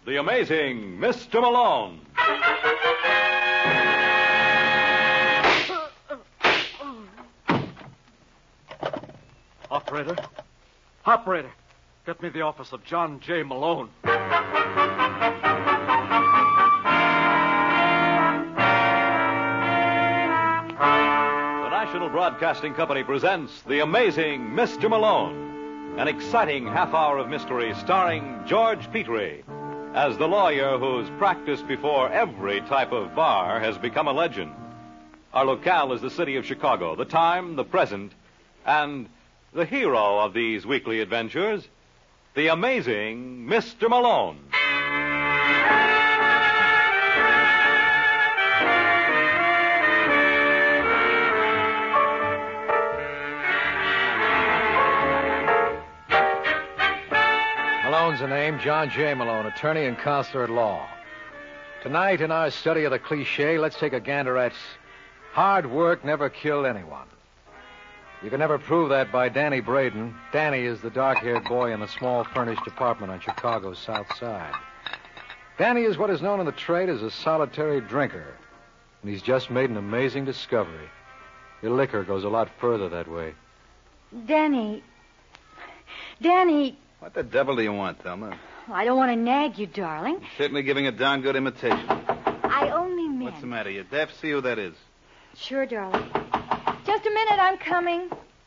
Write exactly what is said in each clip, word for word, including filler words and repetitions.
The Amazing Mister Malone. Operator. Operator. Get me the office of John J. Malone. The National Broadcasting Company presents The Amazing Mister Malone, an exciting half hour of mystery starring George Petrie as the lawyer whose practice before every type of bar has become a legend. Our locale is the city of Chicago, the time, the present, and the hero of these weekly adventures, the amazing Mister Malone. Malone's the name, John J. Malone, attorney and counselor at law. Tonight, in our study of the cliche, let's take a gander at hard work never killed anyone. You can never prove that by Danny Braden. Danny is the dark-haired boy in the small furnished apartment on Chicago's South Side. Danny is what is known in the trade as a solitary drinker, and he's just made an amazing discovery. Your liquor goes a lot further that way. Danny. Danny. What the devil do you want, Thelma? I don't want to nag you, darling. You're certainly giving a darn good imitation. I only meant... What's the matter? You deaf? See who that is. Sure, darling. Just a minute, I'm coming.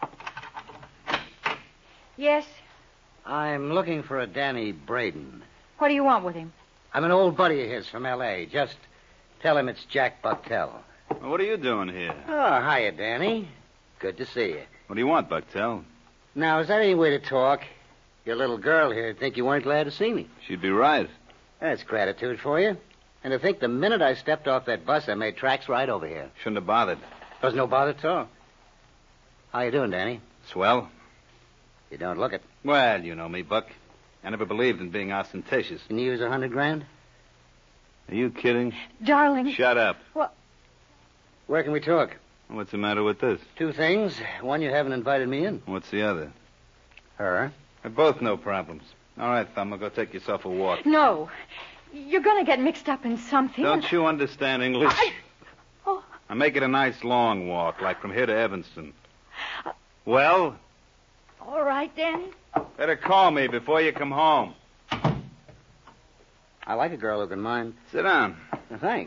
Yes? I'm looking for a Danny Braden. What do you want with him? I'm an old buddy of his from L A. Just tell him it's Jack Bucktel. Well, what are you doing here? Oh, hiya, Danny. Good to see you. What do you want, Bucktel? Now, is that any way to talk? Your little girl here would think you weren't glad to see me. She'd be right. That's gratitude for you. And to think the minute I stepped off that bus, I made tracks right over here. Shouldn't have bothered. Was no bother at all. How you doing, Danny? Swell. You don't look it. Well, you know me, Buck. I never believed in being ostentatious. Can you use a hundred grand? Are you kidding? Darling. Shut up. What? Where can we talk? What's the matter with this? Two things. One, you haven't invited me in. What's the other? Her. They're both no problems. All right, Thelma, go take yourself a walk. No. You're going to get mixed up in something. Don't you understand English? I... Oh. Now make it a nice long walk, like from here to Evanston. Uh... Well? All right, Danny. Better call me before you come home. I like a girl who can mind. Sit down. Well, thanks.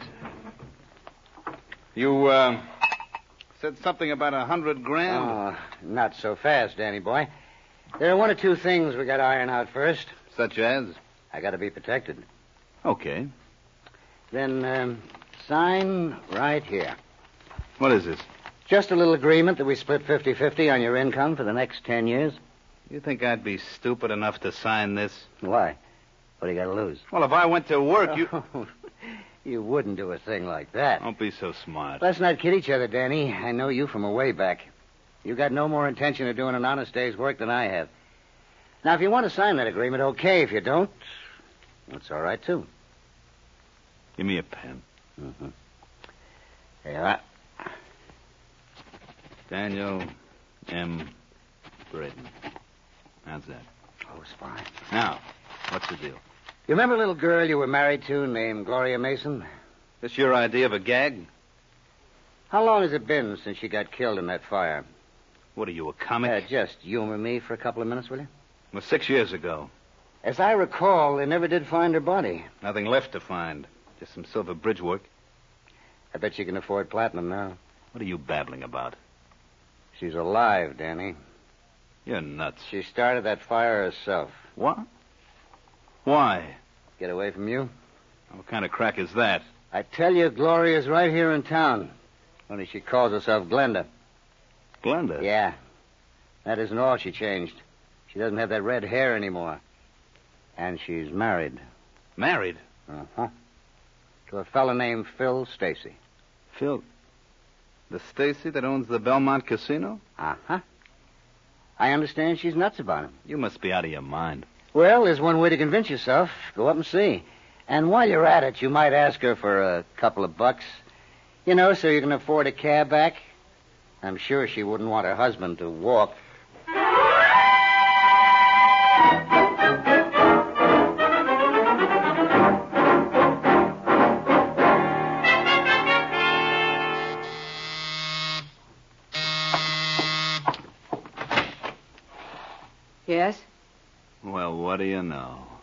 You, uh, said something about a hundred grand? Oh, not so fast, Danny boy. There are one or two things we got to iron out first. Such as? I got to be protected. Okay. Then, um, sign right here. What is this? Just a little agreement that we split fifty-fifty on your income for the next ten years. You think I'd be stupid enough to sign this? Why? What do you got to lose? Well, if I went to work, you... Oh, you wouldn't do a thing like that. Don't be so smart. Let's not kid each other, Danny. I know you from a way back. You got no more intention of doing an honest day's work than I have. Now, if you want to sign that agreement, okay. If you don't, that's all right, too. Give me a pen. Mm-hmm. There you are. Daniel M. Braden. How's that? Oh, it's fine. Now, what's the deal? You remember a little girl you were married to named Gloria Mason? This your idea of a gag? How long has it been since she got killed in that fire? What are you, a comic? Uh, just humor me for a couple of minutes, will you? Well, six years ago. As I recall, they never did find her body. Nothing left to find. Just some silver bridge work. I bet you can afford platinum now. What are you babbling about? She's alive, Danny. You're nuts. She started that fire herself. What? Why? Get away from you? What kind of crack is that? I tell you, Gloria's right here in town. Only she calls herself Glenda. Glenda? Yeah. That isn't all she changed. She doesn't have that red hair anymore. And she's married. Married? Uh-huh. To a fellow named Phil Stacy. Phil? The Stacy that owns the Belmont Casino? Uh-huh. I understand she's nuts about him. You must be out of your mind. Well, there's one way to convince yourself. Go up and see. And while you're at it, you might ask her for a couple of bucks. You know, so you can afford a cab back. I'm sure she wouldn't want her husband to walk.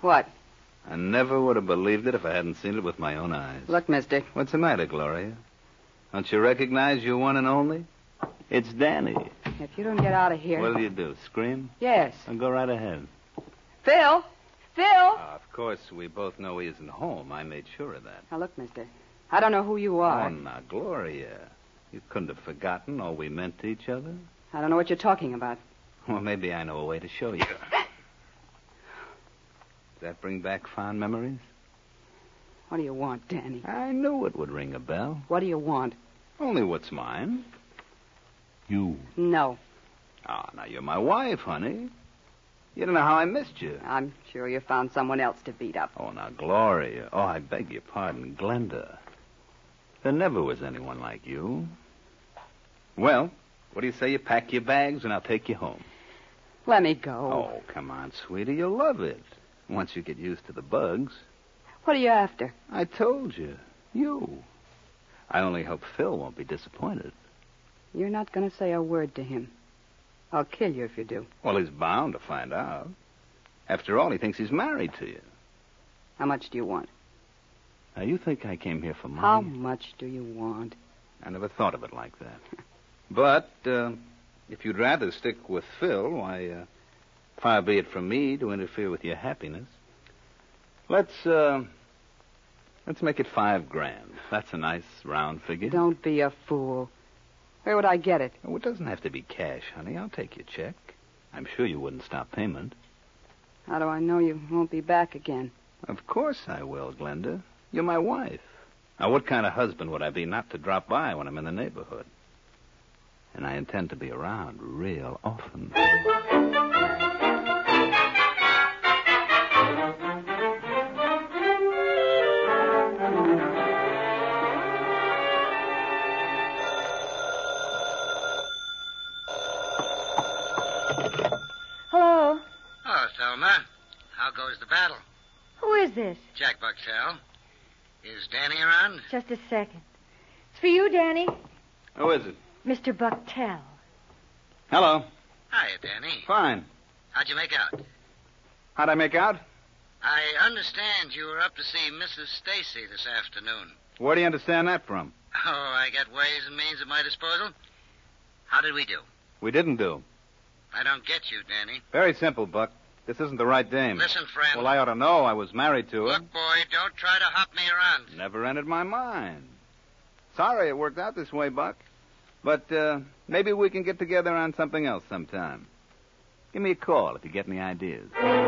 What? I never would have believed it if I hadn't seen it with my own eyes. Look, mister. What's the matter, Gloria? Don't you recognize your one and only? It's Danny. If you don't get out of here... What'll you do, scream? Yes. I'll go right ahead. Phil! Phil! Uh, of course, we both know he isn't home. I made sure of that. Now, look, mister. I don't know who you are. Oh, now, Gloria. You couldn't have forgotten all we meant to each other? I don't know what you're talking about. Well, maybe I know a way to show you. Does that bring back fond memories? What do you want, Danny? I knew it would ring a bell. What do you want? Only what's mine. You. No. Ah, now you're my wife, honey. You don't know how I missed you. I'm sure you found someone else to beat up. Oh, now, Gloria. Oh, I beg your pardon, Glenda. There never was anyone like you. Well, what do you say you pack your bags and I'll take you home? Let me go. Oh, come on, sweetie. You'll love it. Once you get used to the bugs. What are you after? I told you. You. I only hope Phil won't be disappointed. You're not going to say a word to him. I'll kill you if you do. Well, he's bound to find out. After all, he thinks he's married to you. How much do you want? Now, you think I came here for money? How much do you want? I never thought of it like that. But, uh, if you'd rather stick with Phil, why, uh, far be it from me to interfere with your happiness. Let's, uh, let's make it five grand. That's a nice round figure. Don't be a fool. Where would I get it? Oh, it doesn't have to be cash, honey. I'll take your check. I'm sure you wouldn't stop payment. How do I know you won't be back again? Of course I will, Glenda. You're my wife. Now, what kind of husband would I be not to drop by when I'm in the neighborhood? And I intend to be around real often. Hello. Oh, Thelma. How goes the battle? Who is this? Jack Buxell. Is Danny around? Just a second. It's for you, Danny. Who is it? Mister Bucktel. Hello. Hiya, Danny. Fine. How'd you make out? How'd I make out? I understand you were up to see Missus Stacy this afternoon. Where do you understand that from? Oh, I got ways and means at my disposal. How did we do? We didn't do. I don't get you, Danny. Very simple, Buck. This isn't the right dame. Listen, friend. Well, I ought to know. I was married to her. Look, boy, don't try to hop me around. Never entered my mind. Sorry it worked out this way, Buck. But uh, maybe we can get together on something else sometime. Give me a call if you get any ideas.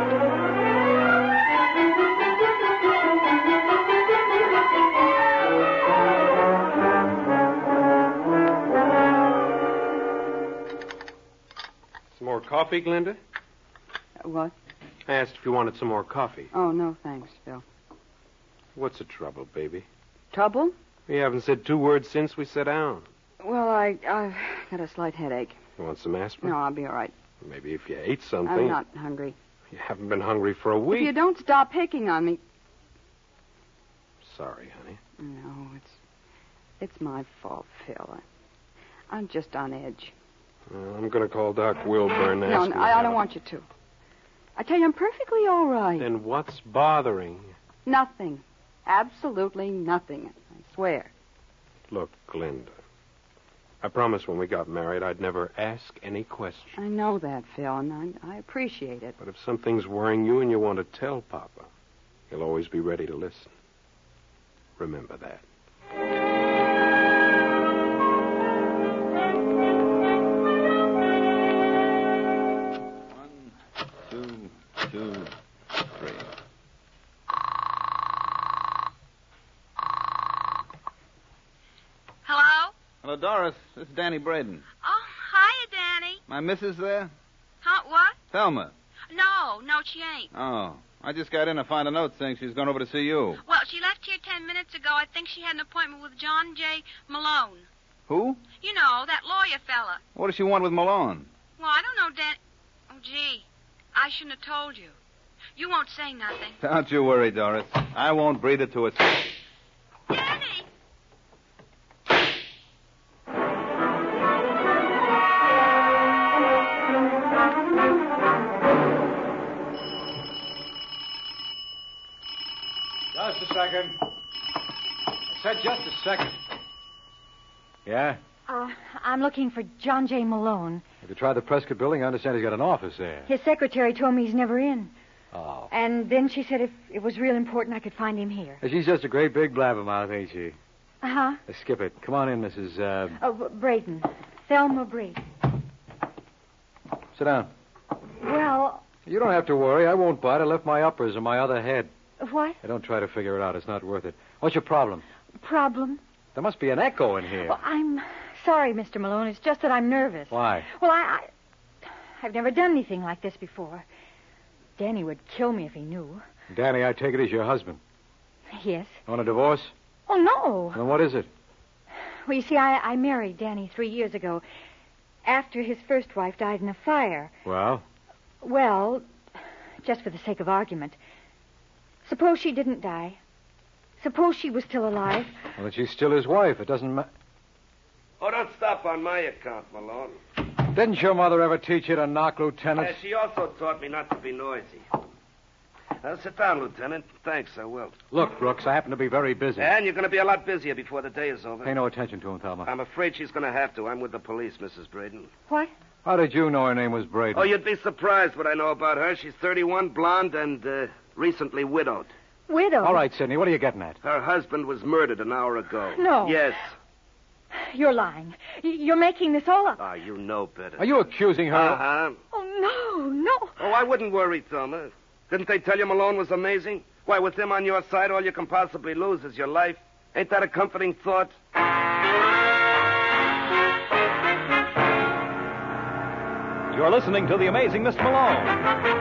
Some more coffee, Glenda? Uh, what? I asked if you wanted some more coffee. Oh, no, thanks, Phil. What's the trouble, baby? Trouble? We haven't said two words since we sat down. Well, I, I've got a slight headache. You want some aspirin? No, I'll be all right. Maybe if you ate something. I'm not hungry. You haven't been hungry for a week. If you don't stop picking on me... Sorry, honey. No, it's it's my fault, Phil. I, I'm just on edge. Well, I'm going to call Doc Wilbur and No, ask no him I, I about don't it. want you to. I tell you, I'm perfectly all right. Then what's bothering you? Nothing. Absolutely nothing. I swear. Look, Glenda, I promised when we got married I'd never ask any questions. I know that, Phil, and I, I appreciate it. But if something's worrying you and you want to tell Papa, he'll always be ready to listen. Remember that. One, two, two, three. Hello? Hello, Doris. This is Danny Braden. Oh, hiya, Danny. My missus there? Huh, what? Thelma. No, no, she ain't. Oh. I just got in to find a note saying she's gone over to see you. Well, she left here ten minutes ago. I think she had an appointment with John J. Malone. Who? You know, that lawyer fella. What does she want with Malone? Well, I don't know, Dan... Oh, gee. I shouldn't have told you. You won't say nothing. Don't you worry, Doris. I won't breathe it to a... Danny! Just a second. I said just a second. Yeah? Uh, I'm looking for John J. Malone. Have you tried the Prescott building? I understand he's got an office there. His secretary told me he's never in. Oh. And then she said if it was real important, I could find him here. She's just a great big blabbermouth, ain't she? Uh-huh. Uh, skip it. Come on in, Missus Uh... Oh, B- Braden. Thelma Braden. Sit down. Well... You don't have to worry. I won't bite. I left my uppers in my other head. What? I don't try to figure it out. It's not worth it. What's your problem? Problem? There must be an echo in here. Well, I'm sorry, Mister Malone. It's just that I'm nervous. Why? Well, I, I... I've never done anything like this before. Danny would kill me if he knew. Danny, I take it is your husband. Yes. Want a divorce? Oh, no. Then what is it? Well, you see, I, I married Danny three years ago after his first wife died in a fire. Well? Well, just for the sake of argument, suppose she didn't die. Suppose she was still alive. Well, then she's still his wife. It doesn't matter. Oh, don't stop on my account, Malone. Didn't your mother ever teach you to knock, Lieutenant? Uh, she also taught me not to be noisy. Uh, sit down, Lieutenant. Thanks, I will. Look, Brooks, I happen to be very busy. And you're going to be a lot busier before the day is over. Pay no attention to him, Thelma. I'm afraid she's going to have to. I'm with the police, Missus Braden. What? How did you know her name was Braden? Oh, you'd be surprised what I know about her. She's thirty-one, blonde, and uh, recently widowed. Widow? All right, Sidney, what are you getting at? Her husband was murdered an hour ago. No. Yes. You're lying. Y- You're making this all up. Ah, you know better. Are you accusing her? Uh-huh. Oh, no, no. Oh, I wouldn't worry, Thelma. Didn't they tell you Malone was amazing? Why, with him on your side, all you can possibly lose is your life. Ain't that a comforting thought? You're listening to The Amazing Mister Malone.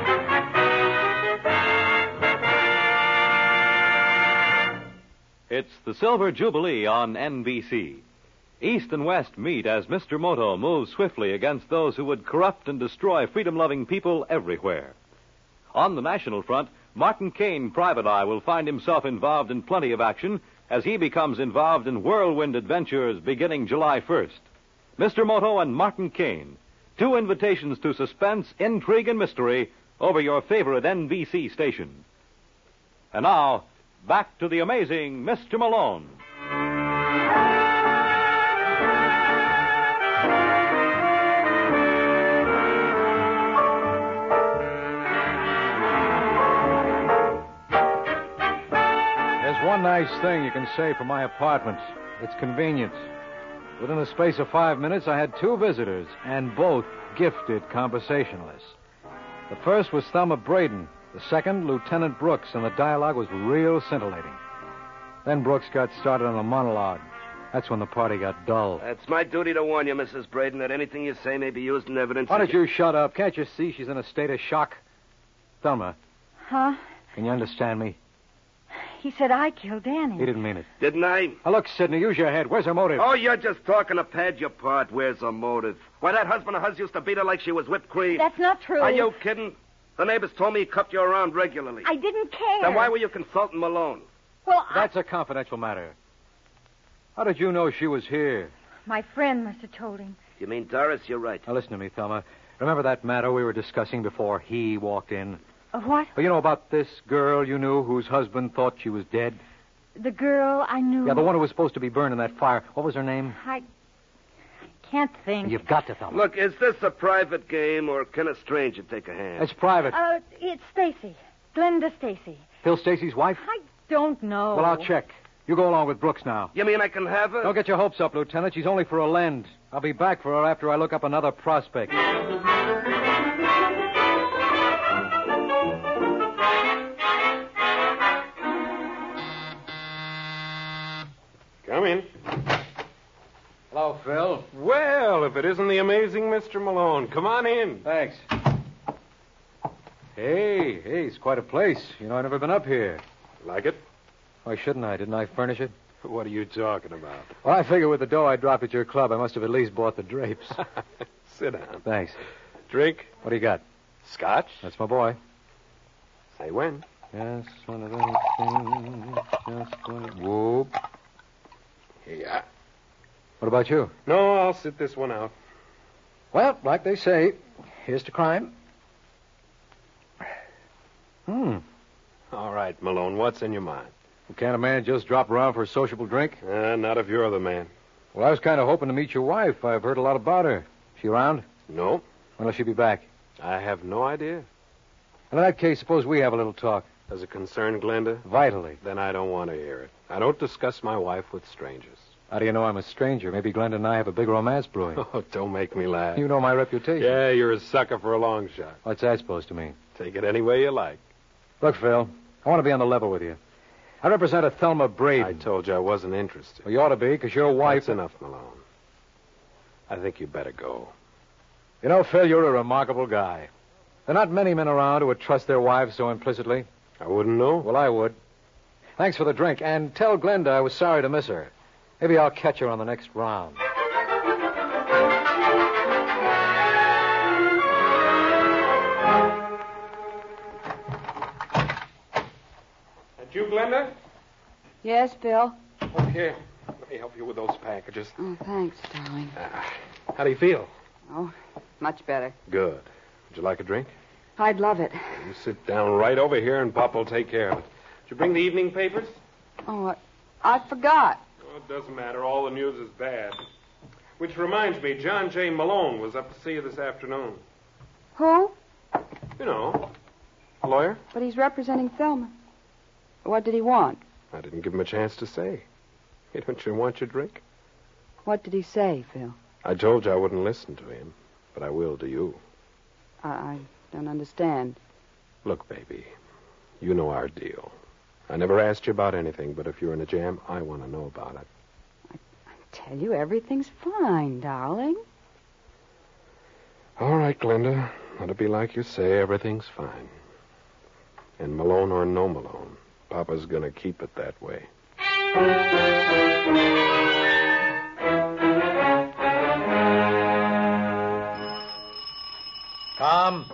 It's the Silver Jubilee on N B C. East and West meet as Mister Moto moves swiftly against those who would corrupt and destroy freedom-loving people everywhere. On the national front, Martin Caine, Private Eye, will find himself involved in plenty of action as he becomes involved in whirlwind adventures beginning July first. Mister Moto and Martin Caine, two invitations to suspense, intrigue, and mystery over your favorite N B C station. And now, back to the amazing Mister Malone. There's one nice thing you can say for my apartment. It's convenience. Within the space of five minutes, I had two visitors, and both gifted conversationalists. The first was Thelma Braden. The second, Lieutenant Brooks, and the dialogue was real scintillating. Then Brooks got started on a monologue. That's when the party got dull. It's my duty to warn you, Missus Braden, that anything you say may be used in evidence. Why don't you shut up? Can't you see she's in a state of shock? Thelma, Huh? can you understand me? He said I killed Danny. He didn't mean it. Didn't I? Now, look, Sidney, use your head. Where's her motive? Oh, you're just talking to pad your part. Where's the motive? Why, that husband of hers used to beat her like she was whipped cream. That's not true. Are you kidding? The neighbors told me he cuffed you around regularly. I didn't care. Then why were you consulting Malone? Well, I... That's a confidential matter. How did you know she was here? My friend must have told him. You mean Doris? You're right. Now, listen to me, Thelma. Remember that matter we were discussing before he walked in? Uh, what? Well, you know about this girl you knew whose husband thought she was dead? The girl I knew... Yeah, the one who was supposed to be burned in that fire. What was her name? I can't think. You've got to, Thelma. Look, is this a private game, or can a stranger take a hand? It's private. Uh, it's Stacy. Glenda Stacy. Phil Stacy's wife? I don't know. Well, I'll check. You go along with Brooks now. You mean I can have her? Don't get your hopes up, Lieutenant. She's only for a lend. I'll be back for her after I look up another prospect. Come in. Hello, Phil. Well, if it isn't the amazing Mister Malone. Come on in. Thanks. Hey, hey, it's quite a place. You know, I've never been up here. Like it? Why shouldn't I? Didn't I furnish it? What are you talking about? Well, I figure with the dough I dropped at your club, I must have at least bought the drapes. Sit down. Thanks. Drink? What do you got? Scotch? That's my boy. Say when. Yes, one of those things. Just one. Whoop. Yeah. What about you? No, I'll sit this one out. Well, like they say, here's to crime. Hmm. All right, Malone, what's in your mind? Well, can't a man just drop around for a sociable drink? Uh, not if you're the man. Well, I was kind of hoping to meet your wife. I've heard a lot about her. She around? No, When will she be back? I have no idea. In that case, suppose we have a little talk. Does it concern Glenda? Vitally. Then I don't want to hear it. I don't discuss my wife with strangers. How do you know I'm a stranger? Maybe Glenda and I have a big romance brewing. Oh, don't make me laugh. You know my reputation. Yeah, you're a sucker for a long shot. What's that supposed to mean? Take it any way you like. Look, Phil, I want to be on the level with you. I represent a Thelma Braden. I told you I wasn't interested. Well, you ought to be, because your wife... That's enough, Malone. I think you better go. You know, Phil, you're a remarkable guy. There are not many men around who would trust their wives so implicitly. I wouldn't know. Well, I would. Thanks for the drink, and tell Glenda I was sorry to miss her. Maybe I'll catch her on the next round. That you, Glenda? Yes, Bill? Look here. Let me help you with those packages. Oh, thanks, darling. Uh, how do you feel? Oh, much better. Good. Would you like a drink? I'd love it. You sit down right over here, and Pop will take care of it. Did you bring the evening papers? Oh, I, I forgot. Oh, it doesn't matter. All the news is bad. Which reminds me, John J. Malone was up to see you this afternoon. Who? You know, a lawyer. But he's representing Thelma. What did he want? I didn't give him a chance to say. Hey, don't you want your drink? What did he say, Phil? I told you I wouldn't listen to him, but I will to you. I, I don't understand. Look, baby, you know our deal. I never asked you about anything, but if you're in a jam, I want to know about it. I, I tell you, everything's fine, darling. All right, Glenda. Let it be like you say, everything's fine. And Malone or no Malone, Papa's going to keep it that way. Come.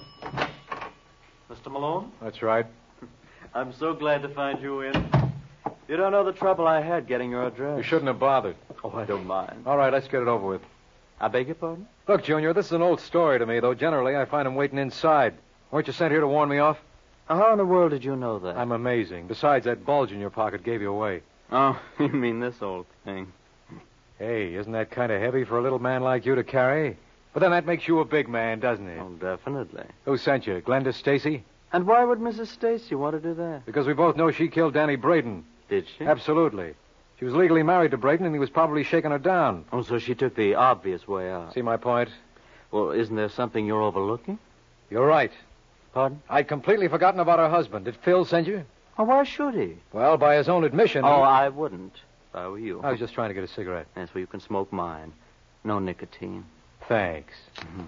Mister Malone? That's right. I'm so glad to find you in. You don't know the trouble I had getting your address. You shouldn't have bothered. Oh, I don't mind. All right, let's get it over with. I beg your pardon? Look, Junior, this is an old story to me, though generally I find him waiting inside. Weren't you sent here to warn me off? How in the world did you know that? I'm amazing. Besides, that bulge in your pocket gave you away. Oh, you mean this old thing. Hey, isn't that kind of heavy for a little man like you to carry? But then that makes you a big man, doesn't it? Oh, definitely. Who sent you? Glenda Stacy? And why would Missus Stacy want to do that? Because we both know she killed Danny Braden. Did she? Absolutely. She was legally married to Braden, and he was probably shaking her down. Oh, so she took the obvious way out. See my point? Well, isn't there something you're overlooking? You're right. Pardon? I'd completely forgotten about her husband. Did Phil send you? Oh, why should he? Well, by his own admission... Oh, he... I wouldn't, if I were you. I was just trying to get a cigarette. That's where you can smoke mine. No nicotine. Thanks. Mm-hmm.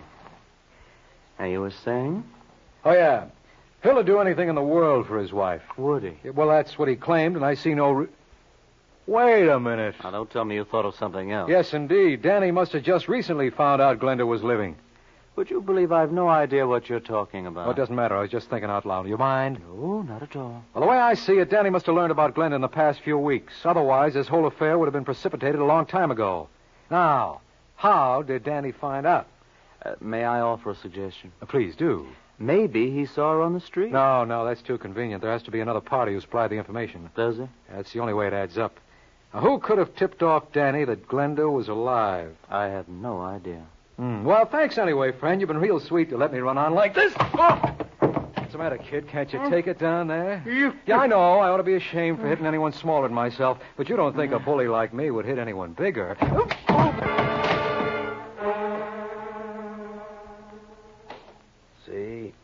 Now, you were saying? Oh, yeah. Phil would do anything in the world for his wife. Would he? Yeah, well, that's what he claimed, and I see no... Re- Wait a minute. Now, don't tell me you thought of something else. Yes, indeed. Danny must have just recently found out Glenda was living. Would you believe I've no idea what you're talking about? Oh, it doesn't matter. I was just thinking out loud. You mind? No, not at all. Well, the way I see it, Danny must have learned about Glenda in the past few weeks. Otherwise, this whole affair would have been precipitated a long time ago. Now, how did Danny find out? Uh, may I offer a suggestion? Uh, please do. Maybe he saw her on the street. No, no, that's too convenient. There has to be another party who supplied the information. Does he? That's the only way it adds up. Now, who could have tipped off Danny that Glenda was alive? I have no idea. Mm. Well, thanks anyway, friend. You've been real sweet to let me run on like this. Oh! What's the matter, kid? Can't you take it down there? Yeah, I know. I ought to be ashamed for hitting anyone smaller than myself, but you don't think a bully like me would hit anyone bigger. C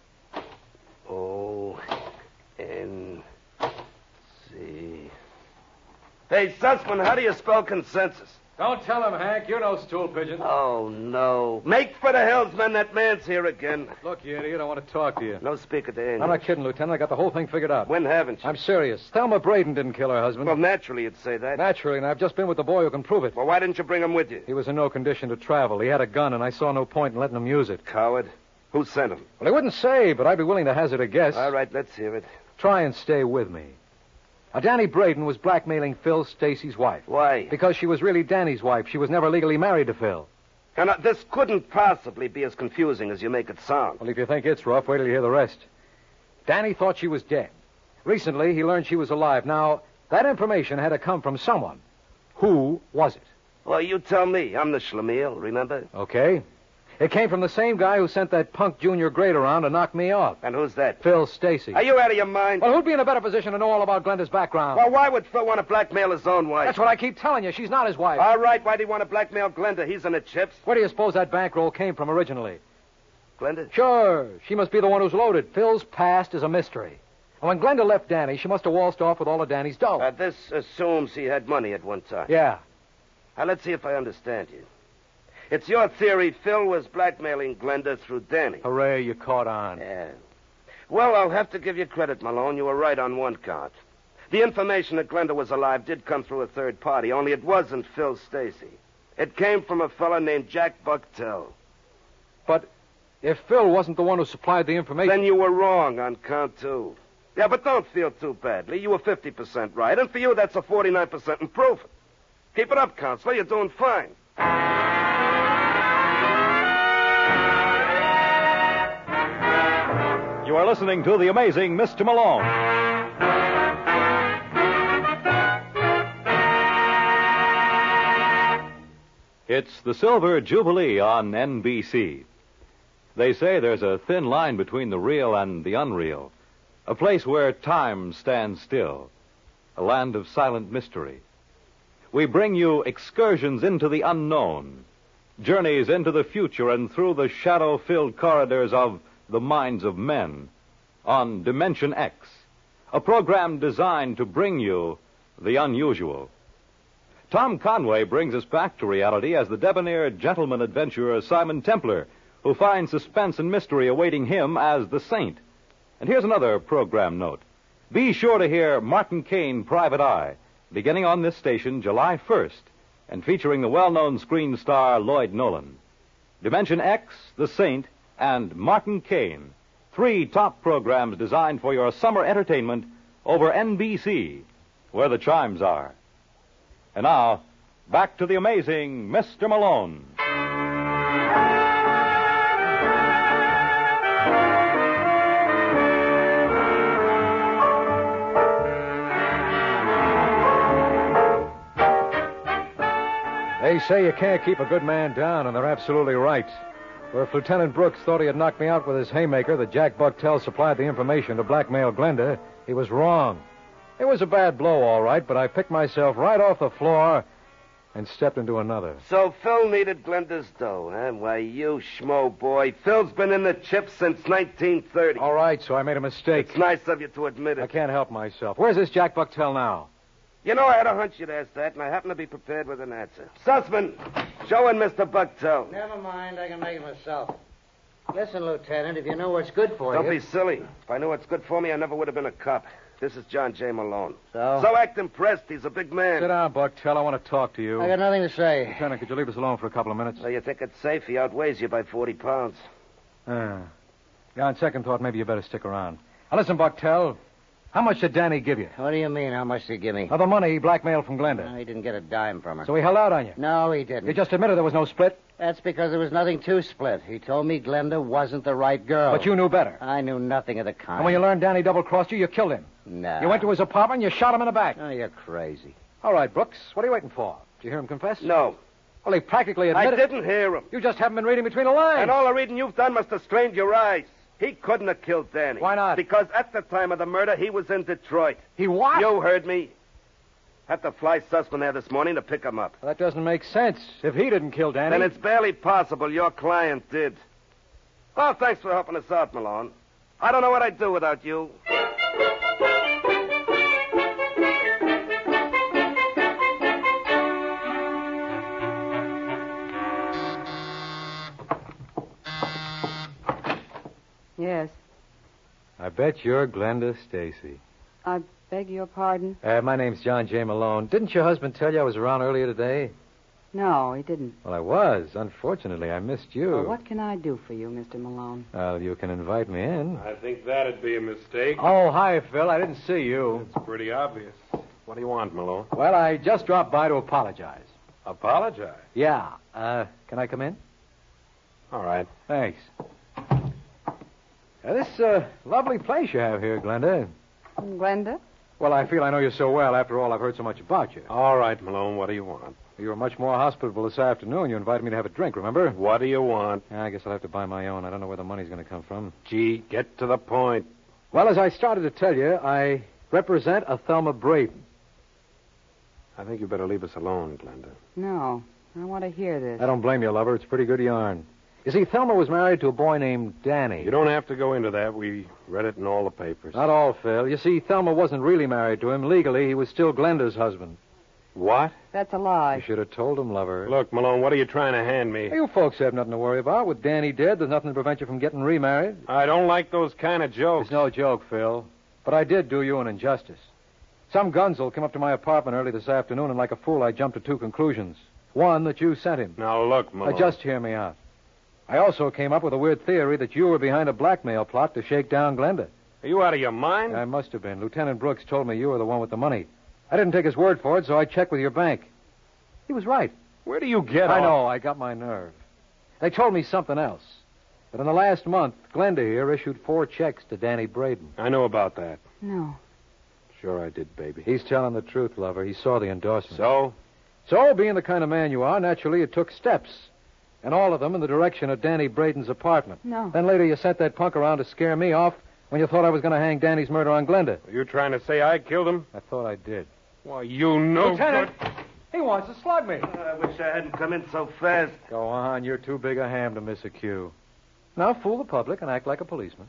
O N C. Hey, Sussman, how do you spell consensus? Don't tell him, Hank. You know stool pigeon. Oh, no. Make for the hills, man. That man's here again. Look, you idiot, I want to talk to you. No speaker to English. I'm not kidding, Lieutenant. I got the whole thing figured out. When haven't you? I'm serious. Thelma Braden didn't kill her husband. Well, naturally you'd say that. Naturally, and I've just been with the boy who can prove it. Well, why didn't you bring him with you? He was in no condition to travel. He had a gun, and I saw no point in letting him use it. Coward. Who sent him? Well, he wouldn't say, but I'd be willing to hazard a guess. All right, let's hear it. Try and stay with me. Now, Danny Braden was blackmailing Phil Stacy's wife. Why? Because she was really Danny's wife. She was never legally married to Phil. Now, this couldn't possibly be as confusing as you make it sound. Well, if you think it's rough, wait till you hear the rest. Danny thought she was dead. Recently, he learned she was alive. Now, That information had to come from someone. Who was it? Well, you tell me. I'm the schlemiel, remember? Okay. It came from the same guy who sent that punk junior grade around to knock me off. And who's that? Phil Stacy. Are you out of your mind? Well, who'd be in a better position to know all about Glenda's background? Well, why would Phil want to blackmail his own wife? That's what I keep telling you. She's not his wife. All right, why'd he want to blackmail Glenda? He's in the chips. Where do you suppose that bankroll came from originally? Glenda? Sure. She must be the one who's loaded. Phil's past is a mystery. And when Glenda left Danny, she must have waltzed off with all of Danny's dough. Uh, this assumes he had money at one time. Yeah. Now, let's see if I understand you. It's your theory Phil was blackmailing Glenda through Danny. Hooray, you caught on. Yeah. Well, I'll have to give you credit, Malone. You were right on one count. The information that Glenda was alive did come through a third party, only it wasn't Phil Stacy. It came from a fella named Jack Bucktel. But if Phil wasn't the one who supplied the information... Then you were wrong on count two. Yeah, but don't feel too badly. You were fifty percent right, and for you, that's a forty-nine percent improvement. Keep it up, Counselor. You're doing fine. You are listening to The Amazing Mister Malone. It's the Silver Jubilee on N B C. They say there's a thin line between the real and the unreal, a place where time stands still, a land of silent mystery. We bring you excursions into the unknown, journeys into the future and through the shadow-filled corridors of the minds of men on Dimension X, a program designed to bring you the unusual. Tom Conway brings us back to reality as the debonair gentleman adventurer Simon Templar, who finds suspense and mystery awaiting him as the Saint. And here's another program note. Be sure to hear Martin Caine, Private Eye, beginning on this station July first, and featuring the well-known screen star Lloyd Nolan. Dimension X, The Saint, and Martin Caine, three top programs designed for your summer entertainment over N B C, where the chimes are. And now, back to the amazing Mister Malone. They say you can't keep a good man down, and they're absolutely right. For if Lieutenant Brooks thought he had knocked me out with his haymaker that Jack Bucktel supplied the information to blackmail Glenda, he was wrong. It was a bad blow, all right, but I picked myself right off the floor and stepped into another. So Phil needed Glenda's dough, huh? Why, you schmo boy. Phil's been in the chips since nineteen thirty. All right, so I made a mistake. It's nice of you to admit it. I can't help myself. Where's this Jack Bucktel now? You know, I had a hunch you'd ask that, and I happen to be prepared with an answer. Sussman, show in Mister Bucktel. Never mind, I can make it myself. Listen, Lieutenant, if you know what's good for Don't you... be silly. If I knew what's good for me, I never would have been a cop. This is John J. Malone. So? So act impressed. He's a big man. Sit down, Bucktel. I want to talk to you. I got nothing to say. Lieutenant, could you leave us alone for a couple of minutes? So you think it's safe? He outweighs you by forty pounds. Ah. Yeah, on second thought, maybe you better stick around. Now, listen, Bucktel. How much did Danny give you? What do you mean, how much did he give me? Of the money he blackmailed from Glenda. No, he didn't get a dime from her. So he held out on you? No, he didn't. You just admitted there was no split? That's because there was nothing to split. He told me Glenda wasn't the right girl. But you knew better. I knew nothing of the kind. And when you learned Danny double-crossed you, you killed him. No. You went to his apartment and you shot him in the back. Oh, you're crazy. All right, Brooks. What are you waiting for? Did you hear him confess? No. Well, he practically admitted... I didn't hear him. You just haven't been reading between the lines. And all the reading you've done must have strained your eyes. He couldn't have killed Danny. Why not? Because at the time of the murder, he was in Detroit. He what? You heard me. Had to fly Sussman there this morning to pick him up. Well, that doesn't make sense. If he didn't kill Danny... Then it's barely possible your client did. Well, thanks for helping us out, Malone. I don't know what I'd do without you. Yes. I bet you're Glenda Stacy. I beg your pardon? Uh, my name's John J. Malone. Didn't your husband tell you I was around earlier today? No, he didn't. Well, I was. Unfortunately, I missed you. Well, what can I do for you, Mister Malone? Well, you can invite me in. I think that'd be a mistake. Oh, hi, Phil. I didn't see you. It's pretty obvious. What do you want, Malone? Well, I just dropped by to apologize. Apologize? Yeah. Uh, can I come in? All right. Thanks. Now, this uh, lovely place you have here, Glenda. Glenda? Well, I feel I know you so well. After all, I've heard so much about you. All right, Malone, what do you want? You were much more hospitable this afternoon. You invited me to have a drink, remember? What do you want? Yeah, I guess I'll have to buy my own. I don't know where the money's going to come from. Gee, get to the point. Well, as I started to tell you, I represent a Thelma Braden. I think you better leave us alone, Glenda. No, I want to hear this. I don't blame you, lover. It's pretty good yarn. You see, Thelma was married to a boy named Danny. You don't have to go into that. We read it in all the papers. Not all, Phil. You see, Thelma wasn't really married to him. Legally, he was still Glenda's husband. What? That's a lie. You should have told him, lover. Look, Malone, what are you trying to hand me? You folks have nothing to worry about. With Danny dead, there's nothing to prevent you from getting remarried. I don't like those kind of jokes. It's no joke, Phil. But I did do you an injustice. Some gunzel came up to my apartment early this afternoon, and like a fool, I jumped to two conclusions. One, that you sent him. Now, look, Malone. Now, just hear me out. I also came up with a weird theory that you were behind a blackmail plot to shake down Glenda. Are you out of your mind? I must have been. Lieutenant Brooks told me you were the one with the money. I didn't take his word for it, so I checked with your bank. He was right. Where do you get I off? know. I got my nerve. They told me something else. That in the last month, Glenda here issued four checks to Danny Braden. I know about that. No. Sure I did, baby. He's telling the truth, lover. He saw the endorsement. So? So, being the kind of man you are, naturally, it took steps. And all of them in the direction of Danny Braden's apartment. No. Then later you sent that punk around to scare me off when you thought I was going to hang Danny's murder on Glenda. Are you trying to say I killed him? I thought I did. Why, you know... Lieutenant! He wants to slug me. I wish I hadn't come in so fast. Go on. You're too big a ham to miss a cue. Now fool the public and act like a policeman.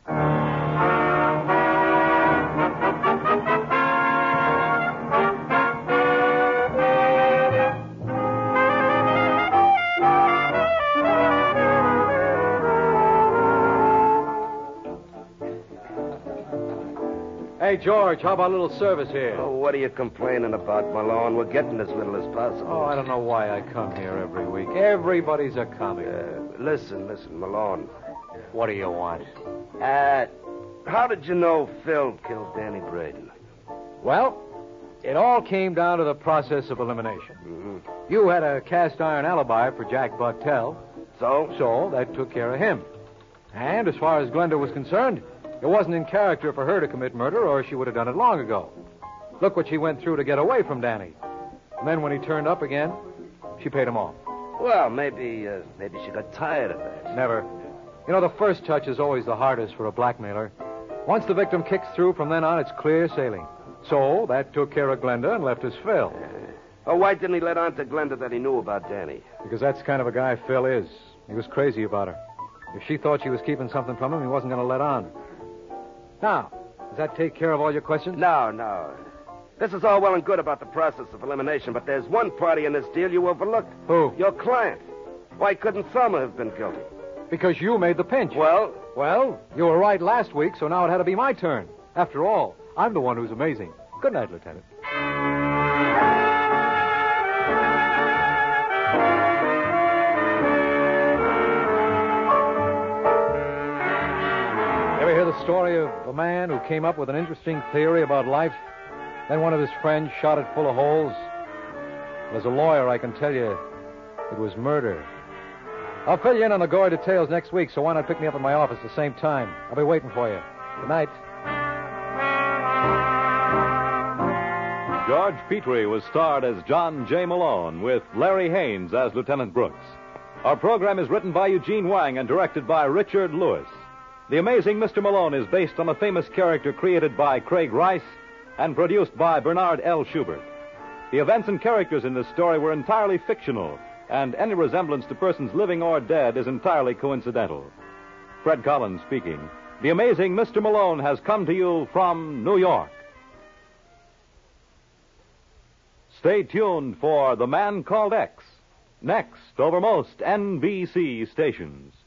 Hey, George, how about a little service here? Oh, what are you complaining about, Malone? We're getting as little as possible. Oh, I don't know why I come here every week. Everybody's a comic. Uh, listen, listen, Malone. What do you want? Uh, how did you know Phil killed Danny Braden? Well, it all came down to the process of elimination. Mm-hmm. You had a cast iron alibi for Jack Bucktel. So? So that took care of him. And as far as Glenda was concerned, it wasn't in character for her to commit murder, or she would have done it long ago. Look what she went through to get away from Danny. And then when he turned up again, she paid him off. Well, maybe, uh, maybe she got tired of that. Never. You know, the first touch is always the hardest for a blackmailer. Once the victim kicks through, from then on, it's clear sailing. So that took care of Glenda and left us Phil. Uh, oh, why didn't he let on to Glenda that he knew about Danny? Because that's the kind of a guy Phil is. He was crazy about her. If she thought she was keeping something from him, he wasn't going to let on. Now, does that take care of all your questions? No, no. This is all well and good about the process of elimination, but there's one party in this deal you overlooked. Who? Your client. Why couldn't Thelma have been guilty? Because you made the pinch. Well? Well, you were right last week, so now it had to be my turn. After all, I'm the one who's amazing. Good night, Lieutenant. Ever hear the story of a man who came up with an interesting theory about life? Then one of his friends shot it full of holes? As a lawyer, I can tell you it was murder. I'll fill you in on the gory details next week, so why not pick me up at my office at the same time? I'll be waiting for you. Good night. George Petrie was starred as John J. Malone, with Larry Haynes as Lieutenant Brooks. Our program is written by Eugene Wang and directed by Richard Lewis. The Amazing Mister Malone is based on a famous character created by Craig Rice and produced by Bernard L. Schubert. The events and characters in this story were entirely fictional, and any resemblance to persons living or dead is entirely coincidental. Fred Collins speaking. The Amazing Mister Malone has come to you from New York. Stay tuned for The Man Called X, next over most N B C stations.